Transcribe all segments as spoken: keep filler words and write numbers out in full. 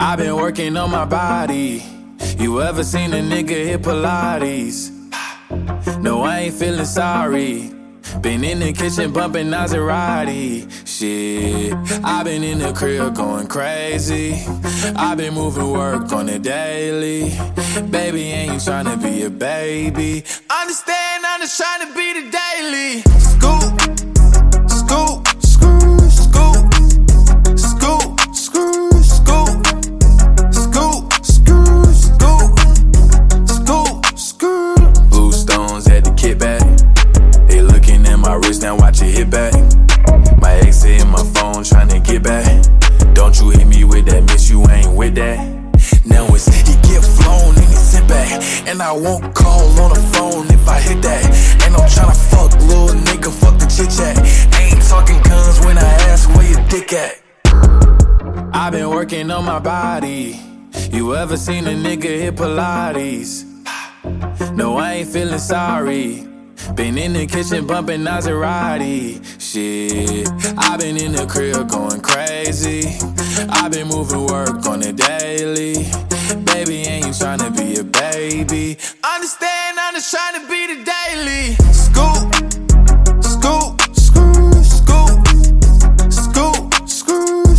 I've been working on my body. You ever seen a nigga hit Pilates? No, I ain't feeling sorry. Been in the kitchen bumping Maserati. Shit, I've been in the crib going crazy. I've been moving work on the daily. Baby, ain't tryna be a baby. Understand, I'm just tryna be the daily. Scoop, scoop, scoop, scoop, scoop, scoop, scoop, scoop, scoop, scoop, scoop, scoop. Blue stones at the kickback. They looking at my wrist, now watch it hit back. My ex hit my phone, tryna get back. Don't you hit me with that, miss, you ain't with that. Now it's he get flown and he sit back. And I won't call on the phone if I hit that. And I'm tryna fuck, little nigga, fuck the chit chat. Ain't talking guns when I ask where your dick at. I've been working on my body. You ever seen a nigga hit Pilates? No, I ain't feeling sorry. Been in the kitchen bumping Maserati. Shit, I've been in the crib going crazy. I've been moving work on the daily. Baby, ain't tryna be a baby. Understand, I'm just tryna be the daily. Scoop, scoop, scoop, scoop, scoop, scoop,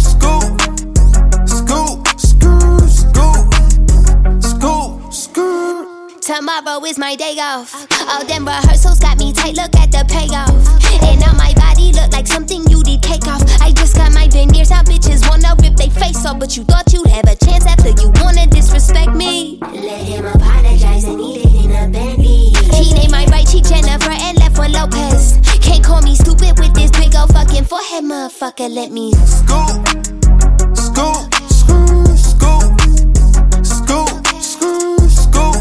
scoop, scoop, scoop, scoop, scoop. Tomorrow is my day off. All them rehearsals got me tight, look at the payoff. And now my body look like something you did take off. I just got my veneers out, bitches wanna rip they face off. But you thought you'd have a chance after you wanna disrespect me. Let him apologize and eat it in a Bentley. He named my right cheek Jennifer and left one Lopez. Can't call me stupid with this big ol' fucking forehead, motherfucker, let me Scoop, scoop, scoop, scoop, scoop, scoop, scoop.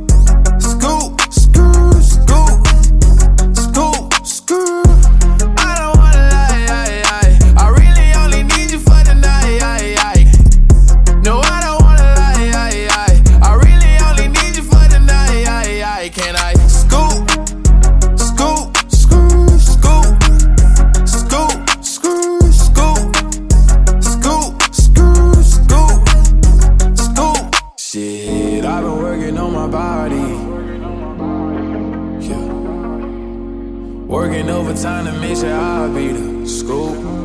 Shit, I've been working on my body. Yeah. Working overtime to make sure I'll be the scoop.